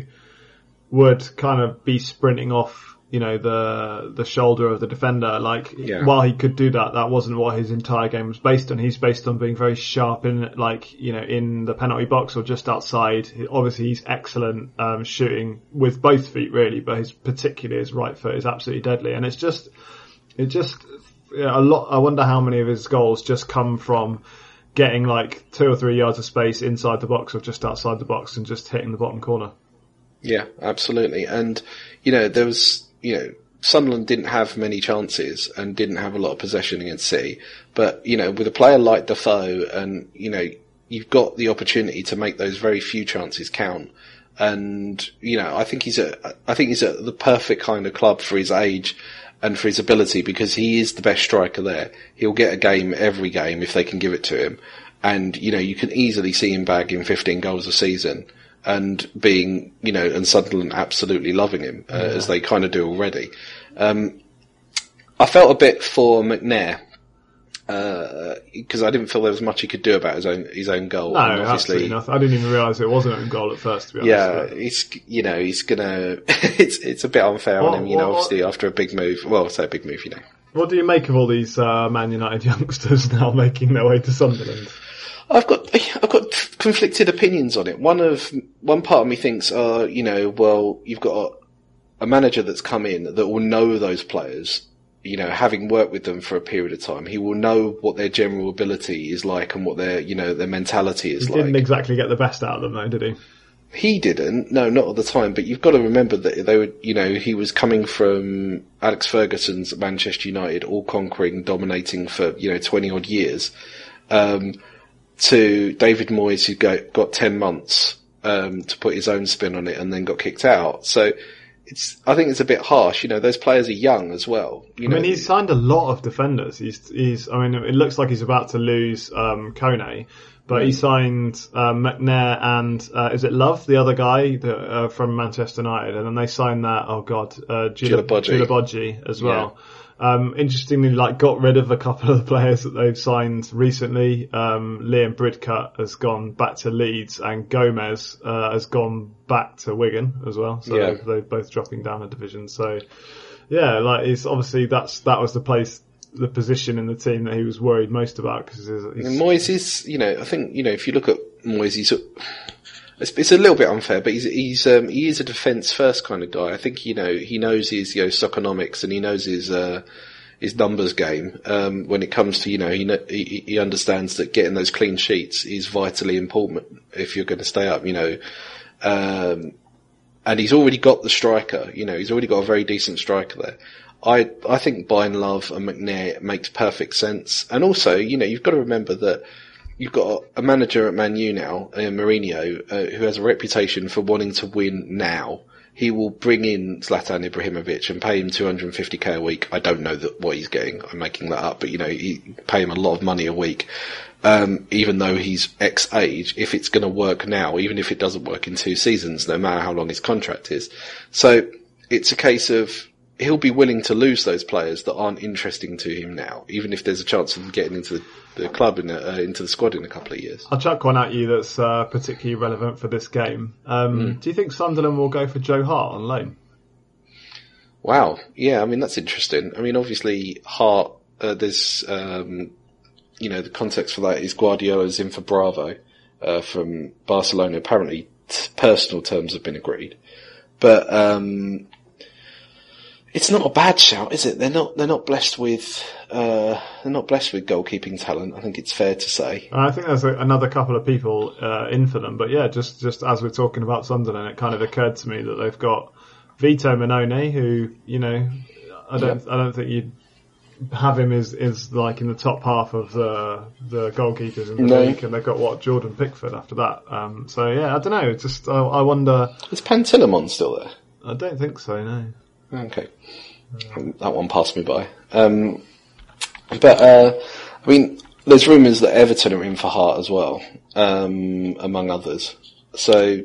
would kind of be sprinting off, you know, the the shoulder of the defender. Like, yeah. while he could do that, that wasn't what his entire game was based on. He's based on being very sharp in, like, you know, in the penalty box or just outside. Obviously, he's excellent um, shooting with both feet, really, but his particularly his right foot is absolutely deadly. And it's just, it just you know, a lot. I wonder how many of his goals just come from getting like two or three yards of space inside the box or just outside the box and just hitting the bottom corner. Yeah, absolutely. And you know, there was. You know, Sunderland didn't have many chances and didn't have a lot of possession against City. But, you know, with a player like Defoe and, you know, you've got the opportunity to make those very few chances count. And, you know, I think he's a, I think he's at the perfect kind of club for his age and for his ability because he is the best striker there. He'll get a game every game if they can give it to him. And, you know, you can easily see him bagging fifteen goals a season. And being, you know, and Sunderland absolutely loving him, uh, yeah. as they kind of do already. Um, I felt a bit for McNair, uh, because I didn't feel there was much he could do about his own, his own goal. No, and obviously, absolutely nothing. I didn't even realise it was an own goal at first, to be honest. Yeah, but. he's, you know, he's gonna, it's, it's a bit unfair what, on him, you what, know, obviously what? After a big move. Well, say a big move, you know. What do you make of all these, uh, Man United youngsters now making their way to Sunderland? I've got I've got conflicted opinions on it. One of one part of me thinks, uh, you know, well, you've got a, a manager that's come in that will know those players. you know, having worked with them for a period of time, he will know what their general ability is like and what their, you know, their mentality is he like. Didn't exactly get the best out of them though, did he? He didn't, no, not all the time, but you've got to remember that they were, you know, he was coming from Alex Ferguson's Manchester United, all conquering, dominating for, you know, twenty odd years, um, to David Moyes, who got, got ten months, um, to put his own spin on it and then got kicked out. So it's, I think it's a bit harsh, you know, those players are young as well. You know, I mean, he's signed a lot of defenders. He's, he's, I mean, it looks like he's about to lose, um, Kone. But he signed uh, McNair and uh, is it Love, the other guy that, uh, from Manchester United, and then they signed that. Oh God, uh, Djilabodji as well. Yeah. Um, interestingly, like got rid of a couple of the players that they've signed recently. Um, Liam Bridcut has gone back to Leeds, and Gomez uh, has gone back to Wigan as well. So yeah. they're both dropping down a division. So yeah, like it's obviously that's that was the place. The position in the team that he was worried most about because Moyes is, you know, I think, you know, if you look at Moyes, he's, it's, it's a little bit unfair, but he's, he's, um, he is a defence first kind of guy. I think, you know, he knows his, you know, Soconomics and he knows his, uh, his numbers game. Um, when it comes to, you know, he, he, he understands that getting those clean sheets is vitally important if you're going to stay up, you know, um, and he's already got the striker, you know, he's already got a very decent striker there. I, I think buying Love and McNair makes perfect sense. And also, you know, you've got to remember that you've got a manager at Man U now, uh, Mourinho, uh, who has a reputation for wanting to win now. He will bring in Zlatan Ibrahimovic and pay him two hundred fifty k a week. I don't know that what he's getting. I'm making that up, but you know, he pay him a lot of money a week. Um, even though he's X age, if it's going to work now, even if it doesn't work in two seasons, no matter how long his contract is. So it's a case of, he'll be willing to lose those players that aren't interesting to him now, even if there's a chance of him getting into the, the club in a, uh, into the squad in a couple of years. I'll chuck one at you that's uh, particularly relevant for this game. Um, mm. Do you think Sunderland will go for Joe Hart on loan? Wow, yeah, I mean that's interesting. I mean, obviously Hart, uh, there's, um, you know, the context for that is Guardiola's in for Bravo uh, from Barcelona. Apparently, t- personal terms have been agreed, but. Um, It's not a bad shout, is it? They're not. They're not blessed with. Uh, they're not blessed with goalkeeping talent. I think it's fair to say. I think there's a, another couple of people uh, in for them, but yeah, just just as we're talking about Sunderland, it kind of occurred to me that they've got Vito Mannone, who you know, I don't. Yeah. I don't think you'd have him is is like in the top half of the the goalkeepers in the no. league, and they've got what Jordan Pickford after that. Um, so yeah, I don't know. It's just I, I wonder. Is Pantilimon still there? I don't think so. No. Okay, um, that one passed me by. Um, but uh, I mean, there's rumours that Everton are in for Hart as well, um, among others. So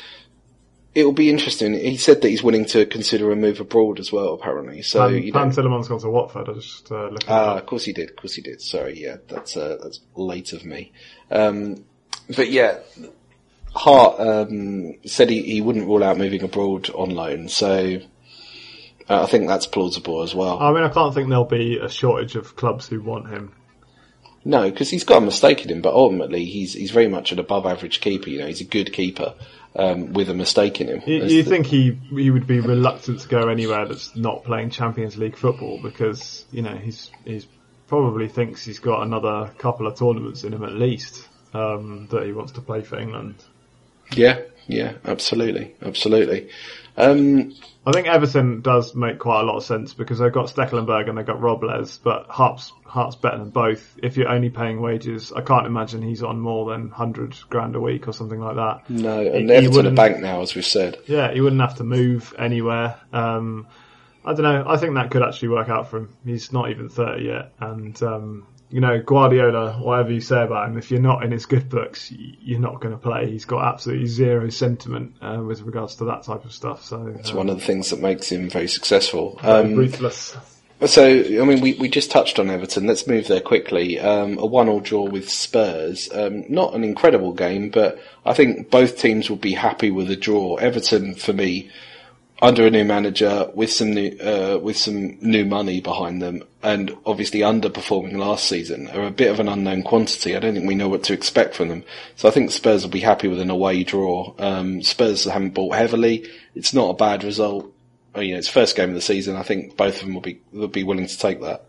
it will be interesting. He said that he's willing to consider a move abroad as well, apparently. So Pan, you know, Pantilimon's gone to Watford. I just uh, looking. Ah, of course he did. Of course he did. Sorry, yeah, that's uh, that's late of me. Um, but yeah. Hart um, said he, he wouldn't rule out moving abroad on loan, so uh, I think that's plausible as well. I mean, I can't think there'll be a shortage of clubs who want him. No, because he's got a mistake in him, but ultimately he's he's very much an above-average keeper. You know, he's a good keeper um, with a mistake in him. You, you the... think he he would be reluctant to go anywhere that's not playing Champions League football because you know he's he's probably thinks he's got another couple of tournaments in him at least um, that he wants to play for England. Yeah, yeah, absolutely, absolutely. Um, I think Everton does make quite a lot of sense because they've got Stekelenburg and they've got Robles, but Hart's, Hart's better than both. If you're only paying wages, I can't imagine he's on more than one hundred grand a week or something like that. No, and he, Everton are bank now, as we've said. Yeah, he wouldn't have to move anywhere. Um, I don't know, I think that could actually work out for him. He's not even thirty yet, and um, you know, Guardiola, whatever you say about him, if you're not in his good books, you're not going to play. He's got absolutely zero sentiment uh, with regards to that type of stuff. So it's um, one of the things that makes him very successful. Um, ruthless. So, I mean, we, we just touched on Everton. Let's move there quickly. Um, a one-all draw with Spurs. Um, not an incredible game, but I think both teams will be happy with a draw. Everton, for me, under a new manager with some new, uh, with some new money behind them and obviously underperforming last season are a bit of an unknown quantity. I don't think we know what to expect from them. So I think Spurs will be happy with an away draw. Um, Spurs haven't bought heavily. It's not a bad result. you know, it's first game of the season. I think both of them will be will be willing to take that.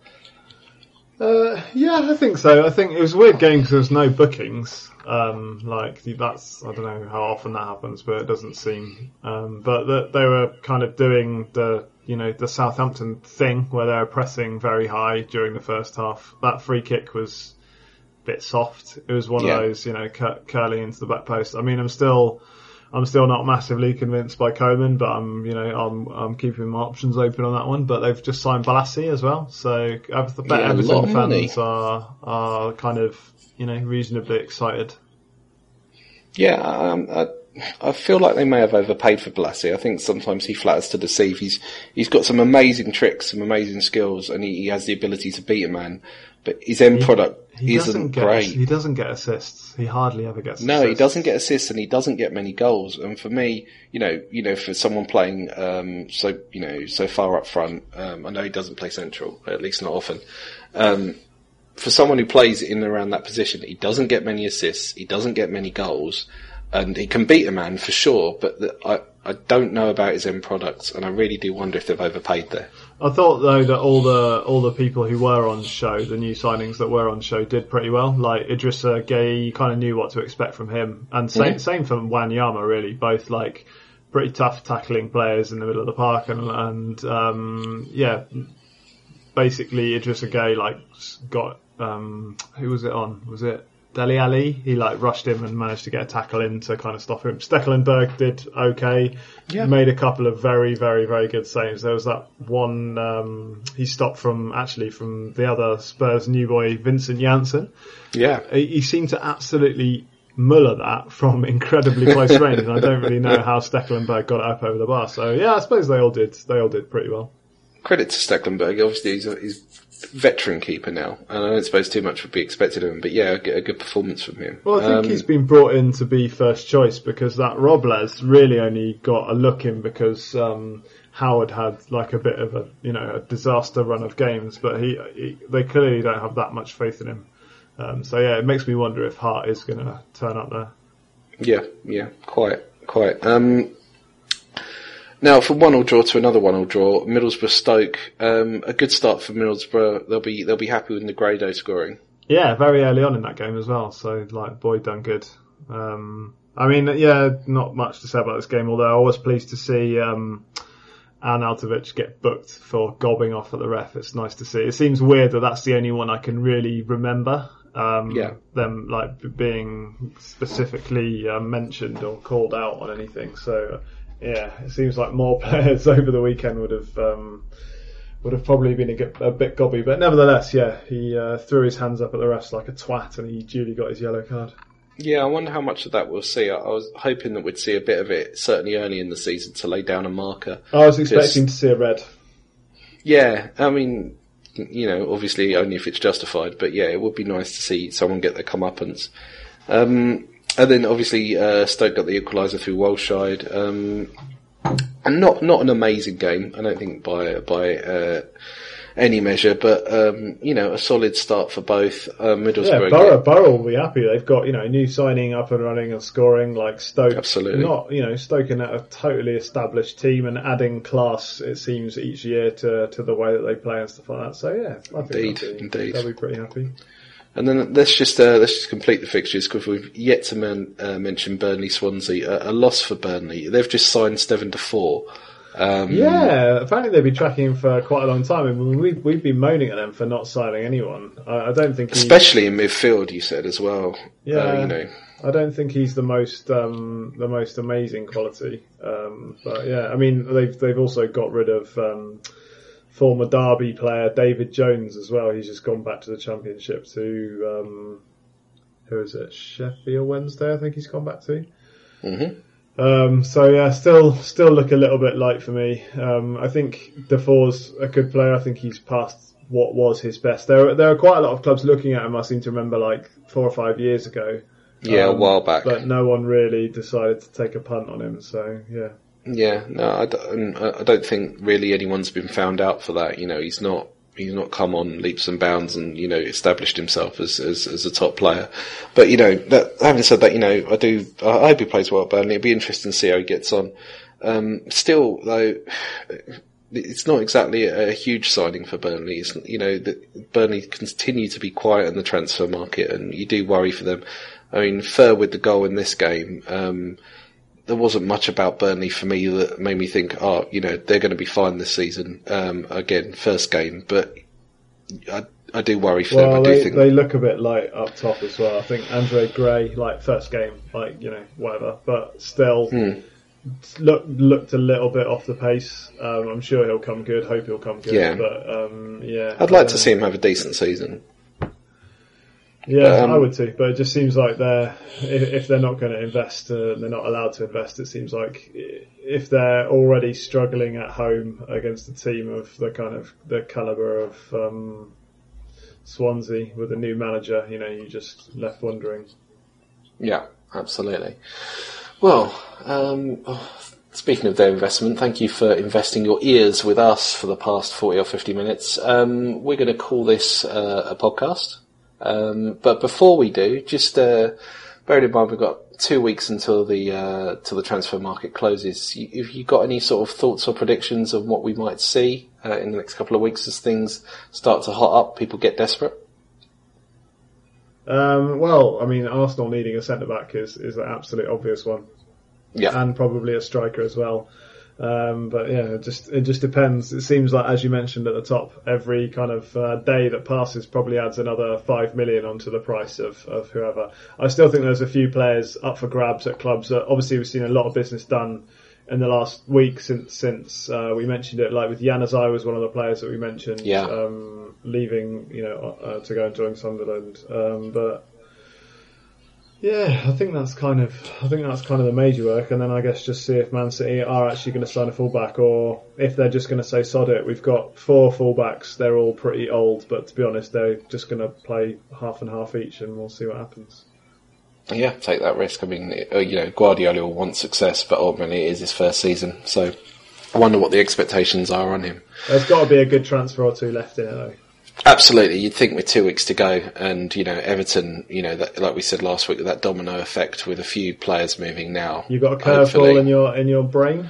Uh, yeah, I think so. I think it was a weird game because there was no bookings. Um, like that's, I don't know how often that happens, but it doesn't seem. Um, but the, they were kind of doing the, you know, the Southampton thing where they were pressing very high during the first half. That free kick was a bit soft. It was one yeah. of those, you know, cur- curling into the back post. I mean, I'm still, I'm still not massively convinced by Coman, but I'm, you know, I'm, I'm keeping my options open on that one. But they've just signed Balassi as well, so I bet yeah, Everton fans are are kind of, you know, reasonably excited. Yeah, um, I, I feel like they may have overpaid for Balassi. I think sometimes he flatters to deceive. He's he's got some amazing tricks, some amazing skills, and he, he has the ability to beat a man. But his end he, product he isn't get, great. He doesn't get assists. He hardly ever gets. No, assists. he doesn't get assists, and he doesn't get many goals. And for me, you know, you know, for someone playing um, so you know so far up front, um, I know he doesn't play central, at least not often. Um, for someone who plays in and around that position, he doesn't get many assists. He doesn't get many goals. And he can beat a man for sure, but the, I, I don't know about his end products, and I really do wonder if they've overpaid there. I thought though that all the all the people who were on show, the new signings that were on show, did pretty well. Like Idrissa Gueye, you kind of knew what to expect from him, and same mm-hmm. same for Wanyama really. Both like pretty tough tackling players in the middle of the park, and and um, yeah, basically Idrissa Gueye like got um, who was it on? Was it Dele Alli? He like rushed him and managed to get a tackle in to kind of stop him. Stekelenburg did okay. Yeah. Made a couple of very, very, very good saves. There was that one um, he stopped from actually from the other Spurs new boy, Vincent Janssen. Yeah. He, he seemed to absolutely Muller that from incredibly close range, and I don't really know how Stekelenburg got it up over the bar. So yeah, I suppose they all did. They all did pretty well. Credit to Stekelenburg. Obviously, he's a, he's veteran keeper now, and I don't suppose too much would be expected of him, but yeah, a, a good performance from him. Well, I think um, he's been brought in to be first choice because that Robles really only got a look in because um, Howard had like a bit of a, you know, a disaster run of games, but he, he they clearly don't have that much faith in him. Um, so yeah, it makes me wonder if Hart is going to turn up there. Yeah, yeah, quite, quite. Um, Now, from one all draw to another one all draw, Middlesbrough Stoke, um, a good start for Middlesbrough. They'll be they'll be happy with Negredo scoring. Yeah, very early on in that game as well. So, like, Boyd done good. Um, I mean, yeah, not much to say about this game. Although I was pleased to see um, Arnautovic get booked for gobbing off at the ref. It's nice to see. It seems weird that that's the only one I can really remember. Um, yeah. Them like being specifically uh, mentioned or called out on anything. So. Yeah, it seems like more players over the weekend would have um, would have probably been a, a bit gobby, but nevertheless, yeah, he uh, threw his hands up at the refs like a twat, and he duly got his yellow card. Yeah, I wonder how much of that we'll see. I, I was hoping that we'd see a bit of it, certainly early in the season, to lay down a marker. I was expecting to see a red. Yeah, I mean, you know, obviously only if it's justified, but yeah, it would be nice to see someone get their comeuppance. Um, And then obviously uh, Stoke got the equaliser through Walshide, um, and not not an amazing game, I don't think by by uh, any measure, but um, you know, a solid start for both. Uh, Middlesbrough. Yeah, Borough, Borough will be happy. They've got, you know, a new signing up and running and scoring like Stoke. Absolutely. Not, you know, Stoke in a totally established team and adding class, it seems, each year to to the way that they play and stuff like that. So yeah, I think indeed, they'll be, indeed, they'll be pretty happy. And then let's just uh, let's just complete the fixtures because we've yet to man, uh, mention Burnley Swansea. A, a loss for Burnley. They've just signed Steven Defour. Um, yeah, apparently they've been tracking him for quite a long time. I mean, we've we've been moaning at them for not signing anyone. I, I don't think, especially in midfield, you said as well. Yeah, uh, you know, I don't think he's the most um, the most amazing quality. Um, but yeah, I mean they've they've also got rid of. Um, Former Derby player David Jones as well. He's just gone back to the Championship to um, who is it? Sheffield Wednesday, I think he's gone back to. Mm-hmm. Um, so yeah, still still look a little bit light for me. Um, I think Defoe's a good player. I think he's past what was his best. There there are quite a lot of clubs looking at him. I seem to remember like four or five years ago. Yeah, um, a while back. But no one really decided to take a punt on him. So yeah. Yeah, no, I don't, I don't think really anyone's been found out for that. You know, he's not, he's not come on leaps and bounds and, you know, established himself as, as, as a top player. But, you know, that, having said that, you know, I do, I hope he plays well at Burnley. It'd be interesting to see how he gets on. Um, still, though, it's not exactly a, a huge signing for Burnley. It's, you know, the, Burnley continue to be quiet in the transfer market, and you do worry for them. I mean, Fur with the goal in this game, um, there wasn't much about Burnley for me that made me think, oh, you know, they're going to be fine this season. Um, again, first game, but I, I do worry for well, them. I do they, think they look a bit light up top as well. I think Andre Gray, like first game, like, you know, whatever, but still hmm. look, looked a little bit off the pace. Um, I'm sure he'll come good. Hope he'll come good. Yeah. But um, yeah, I'd like uh, to see him have a decent season. Yeah, um, I would too, but it just seems like they're if, if they're not going to invest, uh, they're not allowed to invest. It seems like if they're already struggling at home against a team of the kind of the caliber of um, Swansea with a new manager, you know, you just left wondering. Yeah, absolutely. Well, um, oh, speaking of their investment, thank you for investing your ears with us for the past forty or fifty minutes. Um, we're going to call this uh, a podcast. Um, but before we do, just uh, bearing in mind we've got two weeks until the uh, till the transfer market closes. You, have you got any sort of thoughts or predictions of what we might see uh, in the next couple of weeks as things start to hot up, people get desperate? Um, well, I mean, Arsenal needing a centre back is is the absolute obvious one, yeah, and probably a striker as well. Um, but yeah, it just it just depends. It seems like, as you mentioned at the top, every kind of uh, day that passes probably adds another five million onto the price of, of whoever. I still think there's a few players up for grabs at clubs. Uh, obviously, we've seen a lot of business done in the last week since since uh, we mentioned it. Like with Januzaj was one of the players that we mentioned, yeah. um, leaving, you know, uh, to go and join Sunderland. Um, but yeah, I think that's kind of I think that's kind of the major work, and then I guess just see if Man City are actually going to sign a fullback, or if they're just going to say sod it. We've got four fullbacks; they're all pretty old, but to be honest, they're just going to play half and half each, and we'll see what happens. Yeah, take that risk. I mean, you know, Guardiola will want success, but ultimately it is his first season, so I wonder what the expectations are on him. There's got to be a good transfer or two left in it, though. Absolutely, you'd think with two weeks to go, and you know Everton, you know, that, like we said last week, that domino effect with a few players moving now. You got a curveball in your in your brain.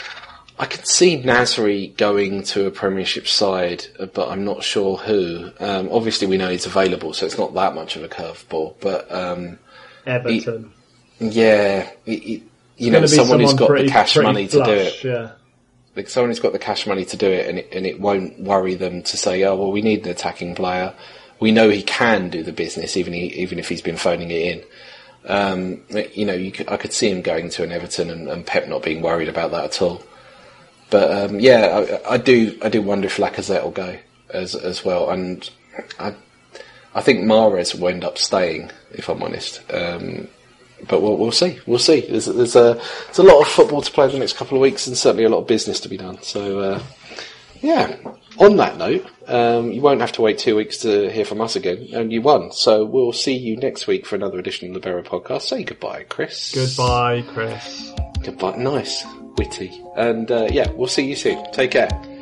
I could see Nasri going to a Premiership side, but I'm not sure who. Um, obviously, we know he's available, so it's not that much of a curveball. But um, Everton, he, yeah, he, he, you know, someone who's got pretty, the cash money flush, to do it. Yeah. Like someone who's got the cash money to do it, and it, and it won't worry them to say, oh, well, we need an attacking player. We know he can do the business, even he, even if he's been phoning it in. Um, you know, you could, I could see him going to an Everton, and, and Pep not being worried about that at all. But um, yeah, I, I do I do wonder if Lacazette will go as as well, and I I think Mahrez will end up staying, if I'm honest. Um, But we'll, we'll see. We'll see. There's, there's a there's a lot of football to play the next couple of weeks, and certainly a lot of business to be done. So, uh, yeah. On that note, um, you won't have to wait two weeks to hear from us again, and you won. So we'll see you next week for another edition of the Libero Podcast. Say goodbye, Chris. Goodbye, Chris. Goodbye. Nice, witty, and uh, yeah, we'll see you soon. Take care.